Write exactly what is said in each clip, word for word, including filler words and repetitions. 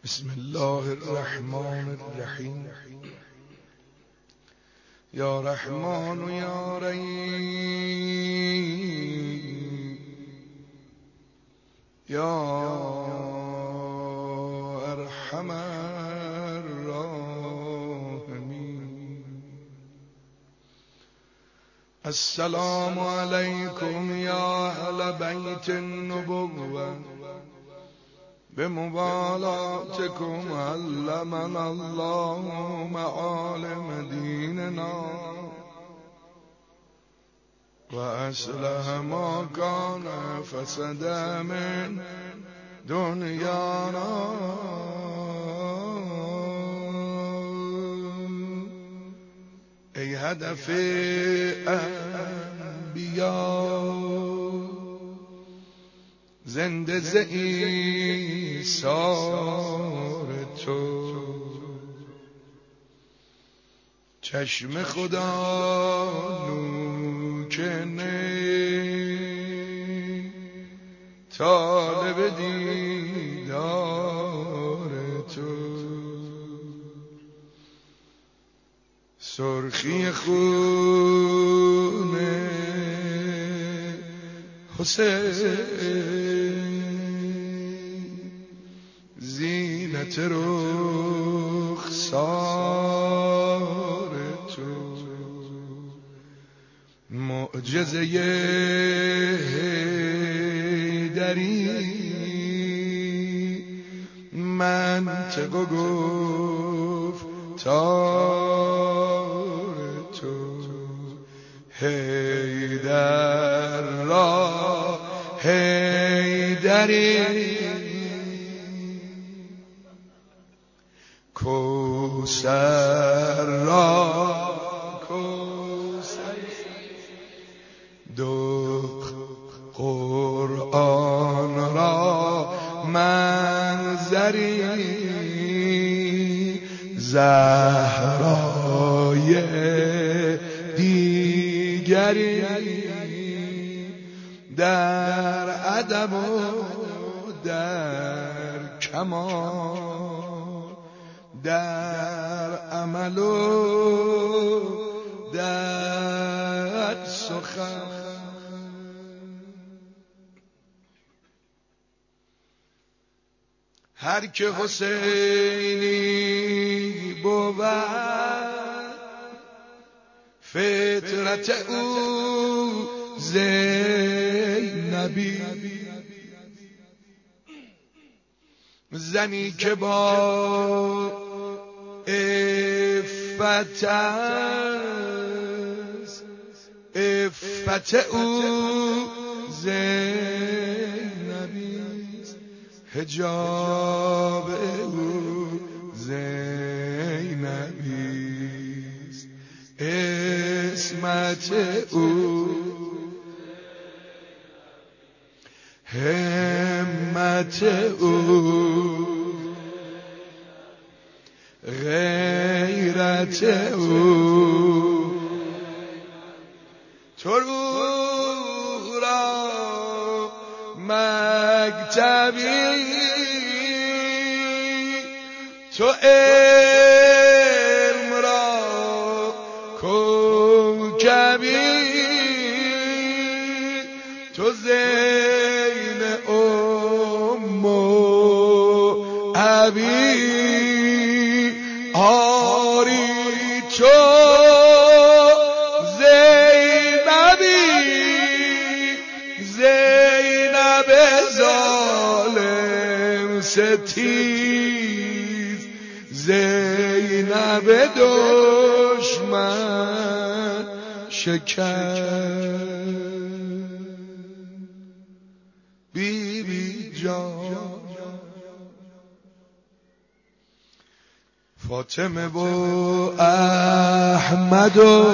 بسم الله الرحمن الرحیم. یا رحمان یا رحیم یا ارحم الراحمین. السلام علیکم یا اهل بیت النبوة بموالاتكم علمنا الله معالم ديننا وأصلح ما كان فسد من دنيانا. ای هدف انبیا زنده ز ایثار تو، چشم خدا نوکنه طالب دیدار تو. سرخی خون حسین زینت رخسار تو، معجزه حیدری منطق و گفتار تو. حیدر را حیدری کوثر را کوثری، دو قرآن را منظری، زهرای دیگری در ادب و در کمال، در عمل و در سخن. هر که حسینی بود فطرت او زینبی، زنی که با عفت است، عفت او زینبی است، حجاب او زینبی است، عصمت او، همت او، غیرت او. تو روح را مکتبی، تو علم را کوکبی، تو زین ام و ابی. آری تو زینبی، زینب ظالم ستیز، زینب دشمن شکر. بی بی جان فاطمه و احمد و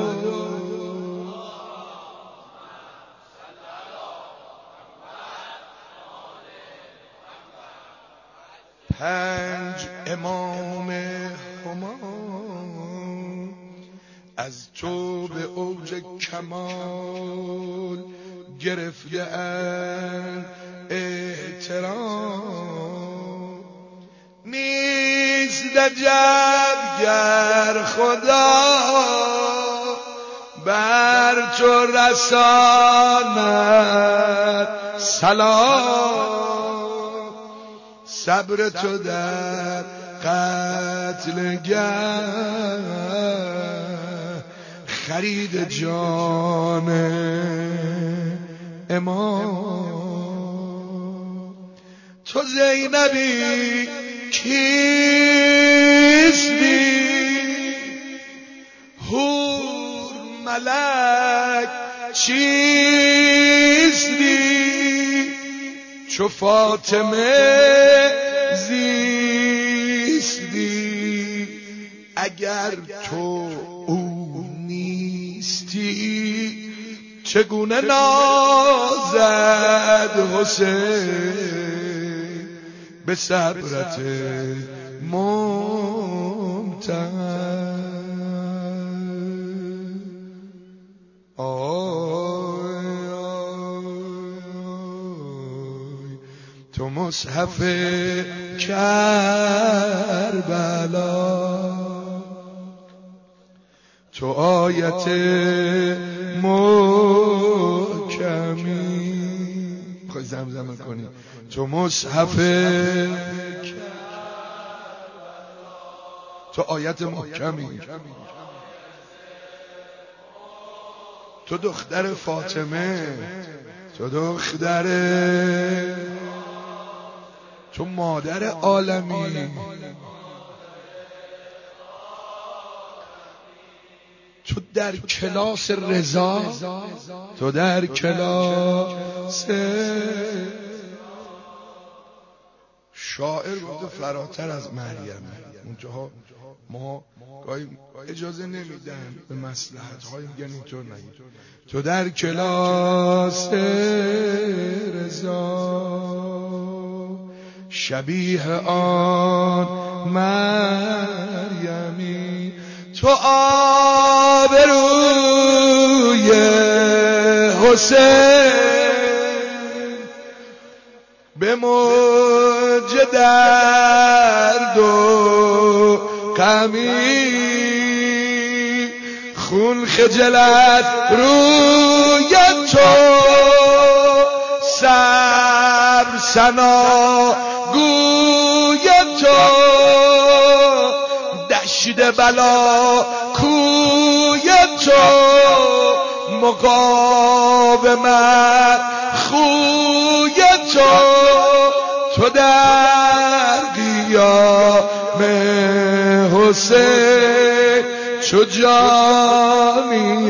پنج امام همام از تو به اوج کمال گرفته اند احترام. عجب گر خدا بر تو رساند سلام، صبر تو در قتل گر خرید جان امام. تو زینبی کیستی، حور ملک چیستی، چو فاطمه زیستی. اگر تو او نیستی چگونه نازد حسین به صبرت ممتن. آی آی تو مصحف کربلا، تو آیت محکمی. خواهی زمزمه کنی تو مصحف کربلا، تو آیت محکمی، تو دختر فاطمه، تو دختر، تو مادر عالمی، تو در کلاس رضا، تو در کلاس. شاعر گفته فراتر از مریم. اونجاها ما گاهی اجازه نمیدن به مصلحت های میگن اینطور نگید. تو در کلاس رضا شبیه آن مریمی، تو آبروی حسین به موج درد و غمی، خون خجلت روی تو صبر ثنا گوی تو، دشت بلا کوی تو مقاومت خوی تو، تو در قیام حسین چو جانی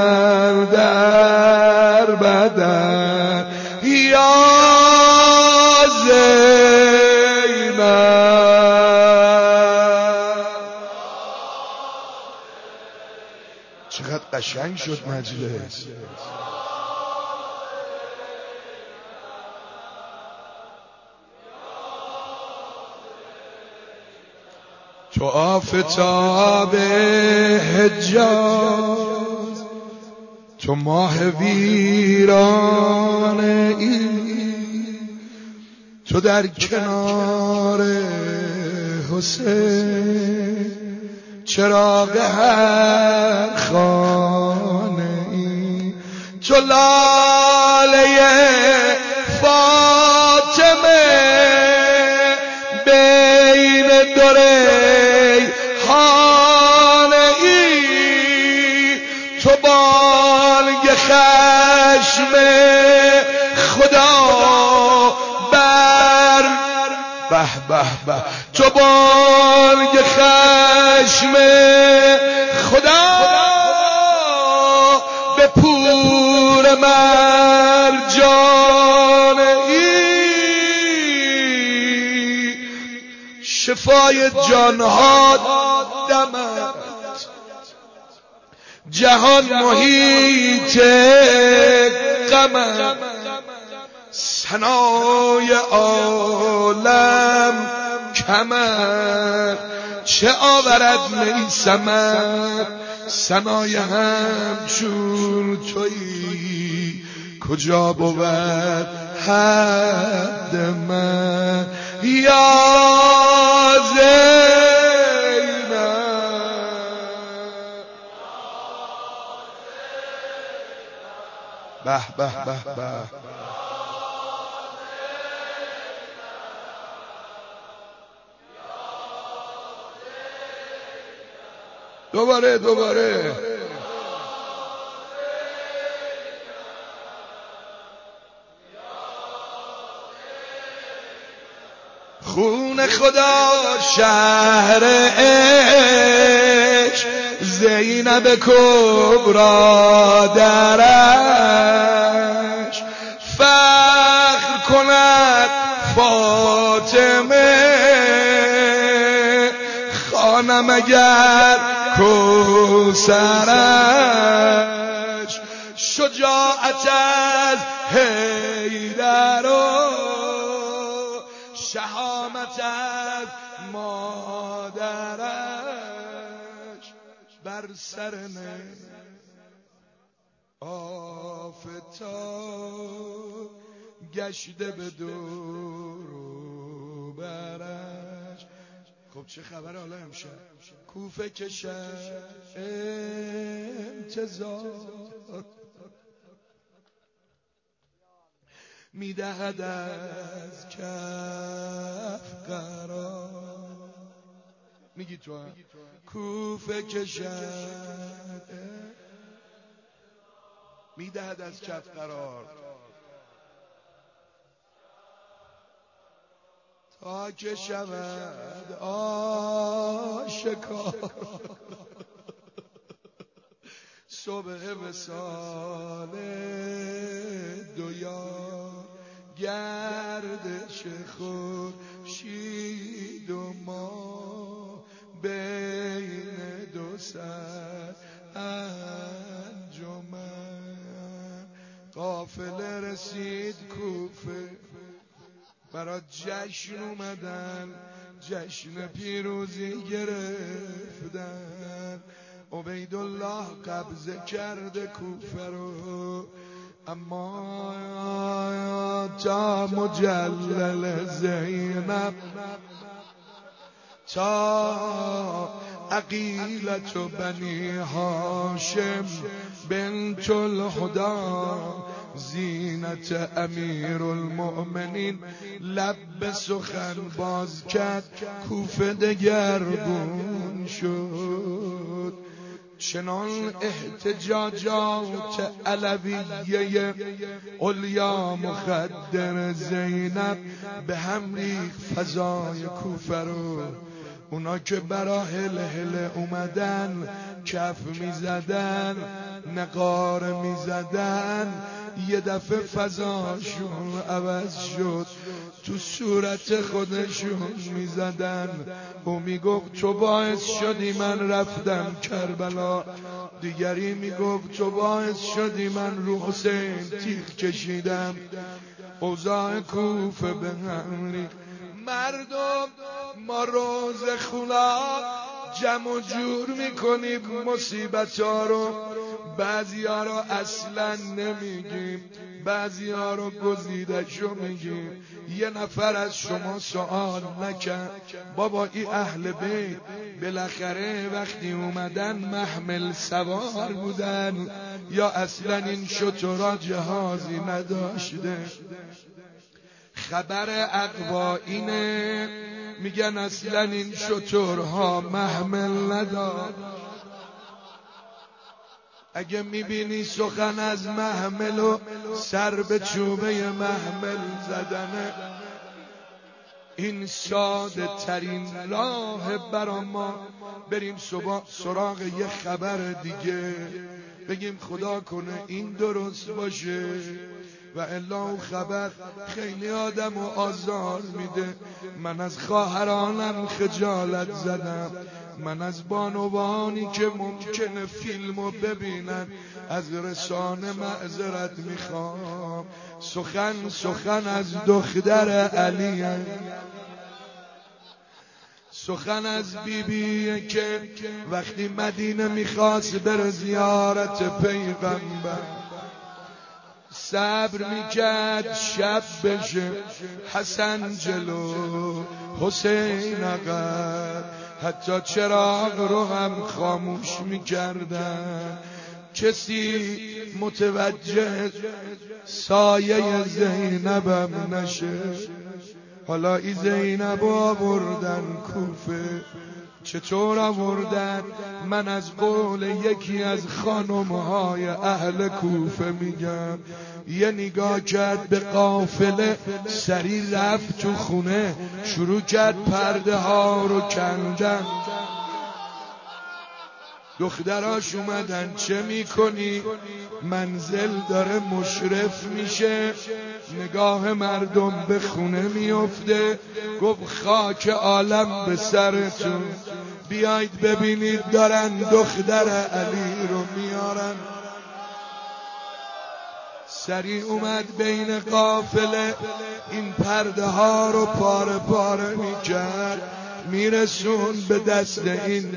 در بدن. یا زینب چقدر قشنگ شد مجلس. تو آفتاب حجاز، تو ماه ویران این، تو در کنار حسین چراغ هر خانه ای، تو لاله فاطمه بین دو ریحانه ای، تو بانگ خشم خدا بر به به به، تو بانگ خشم خدا به پور مرجان ای، شفای جانها دمت، جهان محیط غمت، ثنای عالم کمر، چه آورد می ثمر، ثنای همچون تویی کجا بود حد من. یا زینب به به به به. دوباره دوباره. خون خدا شهر عشق، زینب کبرا درش، فخر کند فاطمه خانم اگر کوثرش، شجاعت از حیدر و شهامت از مادرش، بر سر نه آفتاب گشته به دور و برش. خب چه خبر حالا امشب؟ کوفه کشد انتظار، میدهد از کف قرار. میگی تو هم کوفه کشد میدهد از کف قرار، تا که شود آشکار. صبح وصال دویا، گردش خورشید و ما، بین دو سر انجمن. قافله رسید کوفه، برای جشن اومدن، جشن پیروزی گرفتن. عبیدالله قبضه کرده کوفه رو، اما تا مجلل زینب، تا عقیلة بنی هاشم بنت الهدی، زینت امیر المؤمنین، لب به سخن باز کرد، کوفه دگرگون شد. چنان احتجاجات علویه علیا مخدر زینب به هم ریخت فضای کوفه رو. اونا که برا هل هل اومدن، کف میزدن، نقار میزدن، یه دفعه فضاشون عوض شد، تو صورت خودشون میزدن. او میگفت تو باعث شدی من رفتم کربلا، دیگری میگفت تو باعث شدی من رو حسین تیغ کشیدم. اوضاع کوفه به هم ریخت. مردم ما روز خلا جمع و جور میکنیم مصیبت ها رو، بعضی ها رو اصلا نمیگیم، بعضی ها رو گزیدشو میگیم. یه نفر از شما سوال نکرد بابا این اهل بیت بالاخره وقتی اومدن محمل سوار بودن یا اصلا این شترا جهازی نداشته؟ خبر اقوا اینه، میگن اصلا این شترها محمل نداشت. اگه میبینی سخن از محمل و سر به چوبه محمل زدنه، این ساده ترین راه برا ما بریم سراغ یه خبر دیگه، بگیم خدا کنه این درست باشه و الا اون خبر خیلی آدم و آزار میده. من از خواهرانم خجالت زدم، من از بانوانی که ممکنه فیلمو ببینن از رسانه معذرت میخوام. سخن سخن از دختر علی، سخن از بیبی که وقتی مدینه میخواست بر زیارت پیغمبر صبر میکرد شب بشه، حسن جلو حسین عقب، حتی چراغ رو هم خاموش میکردن کسی متوجه سایه زینبم نشه. حالا ای زینب آوردن کوفه. چطور آوردن؟ من از قول یکی از خانمهای اهل کوفه میگم. یه نگاه کرد به قافله، سریع رفت تو خونه، شروع کرد پرده ها رو کندن. دختراش اومدن چه میکنی؟ منزل داره مشرف میشه، نگاه مردم به خونه میفته. گفت خاک عالم به سرتون، بیایید ببینید دارن دختر علی رو میارن. سریع اومد بین قافله، این پرده ها رو پاره پاره میکرد، میرسون به دست این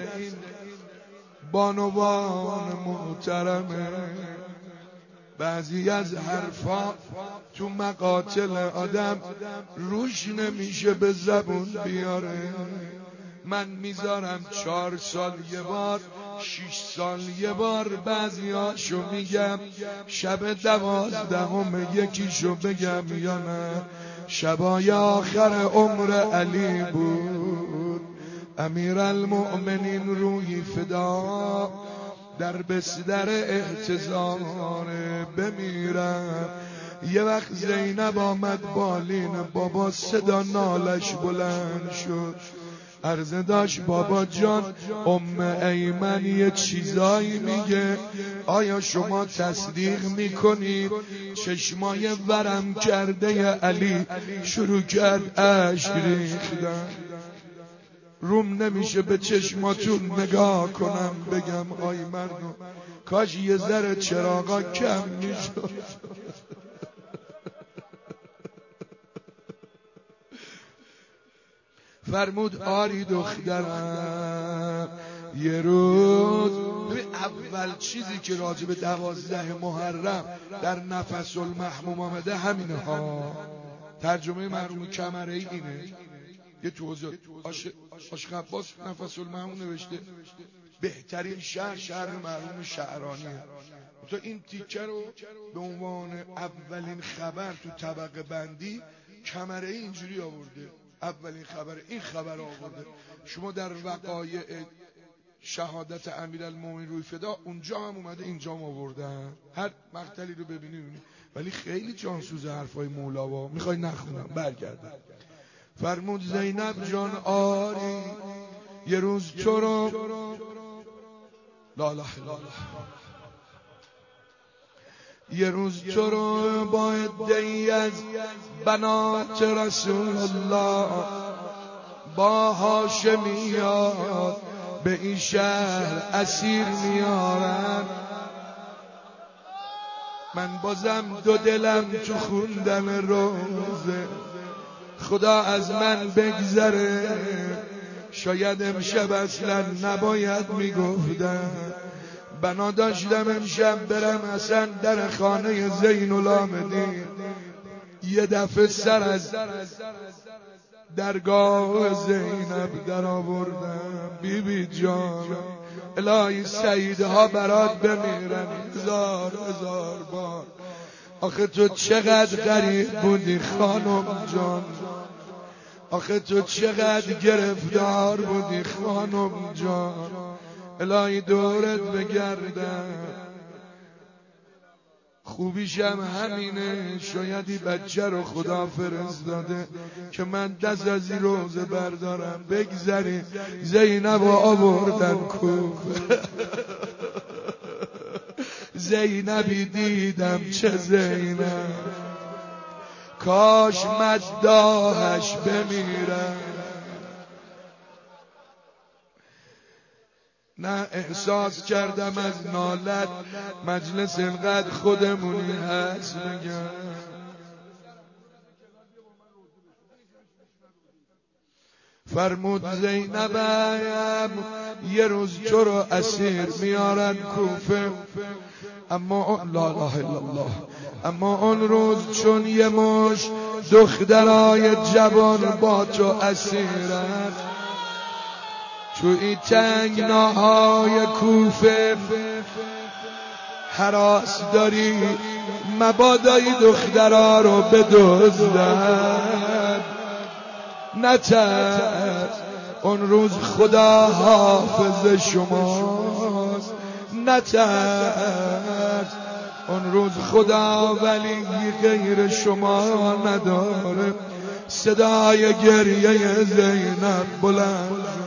بانوان محترمه. بعضی از حرفا تو مقاتل آدم روش نمیشه به زبون بیاره. من میذارم چهار سال یه بار، شیش سال یه بار بعضیاشو میگم. شب دوازدهم یکیشو بگم یا نه؟ شبای آخر عمر علی بود، امیرالمؤمنین روحی فدا، در بستر احتضار بمیرم. یه وقت زینب آمد بالین بابا، صدا نالش بلند شد، عرضه داشت بابا جان ام ایمن یه چیزایی میگه، آیا شما تصدیق میکنید؟ چشمای ورم کرده علی شروع کرد اشک ریختن. روم نمیشه به چشماتون نگاه کنم بگم آی مردم کاش یه ذره چراغا کم میشد. فرمود آری دخترم یه روز. اول چیزی که راجع به دوازده محرم در نفس المحموم آمده همینه ها. ترجمه مرحوم کمره‌ای اینه. یه توضیح آش آش عباس نفس المحموم نوشته بهترین شهر شهر مرحوم شعرانیه. تو این تیکه رو به عنوان اولین خبر تو طبقه بندی کمره‌ای اینجوری آورده. اولین خبر این خبر آورده. شما در وقایع شهادت امیرالمومنین روی فدا اونجا هم اومده، اینجا هم آوردن. هر مقطعی رو ببینید. ولی خیلی جانسوز حرفای مولاوا. میخوای نخونم برگردم. فرمود زینب جان آری یه روز تو رو لا اله الا الله، یه روز تو رو با عده‌ای از بنات رسول الله با هاشمیات به این شهر اسیر میارن. من بازم دو دلم تو خوندن روزه، خدا از من بگذره. شاید امشب اصلا نباید میگفتم. بنا داشتم امشب برم اصلا در خانه زین العابدین، یه دفعه سر از درگاه زینب در آوردم. بی بی جان الهی سیدها برات بمیرن هزار هزار بار. آخه تو چقدر غریب بودی خانم جان، آخه تو چقدر گرفتار بودی خانم جان. الهی دورت بگردم. خوبیشم همینه، شایدی بچه رو خدا فرستاده که من دست از این روزه بردارم بگذری. زینب آوردن کوفه. زینبی دیدم چه زینب، کاش مداحش بمیرم. نه احساس کردم از نالت مجلس انقدر خودمونی هست میگم. فرمود زینبم یه روز تو رو اسیر میارن کوفه، اما لا اله الا الله، اما اون روز چون یه مش دخترای جوان با تو اسیرن، تو این تنگناهای کوفه هراس داری مبادای دخترها رو بدزدن. نترس اون روز خدا حافظ شماست، نترس اون روز خدا ولی غیر شما نداره. صدای گریه زینب بلند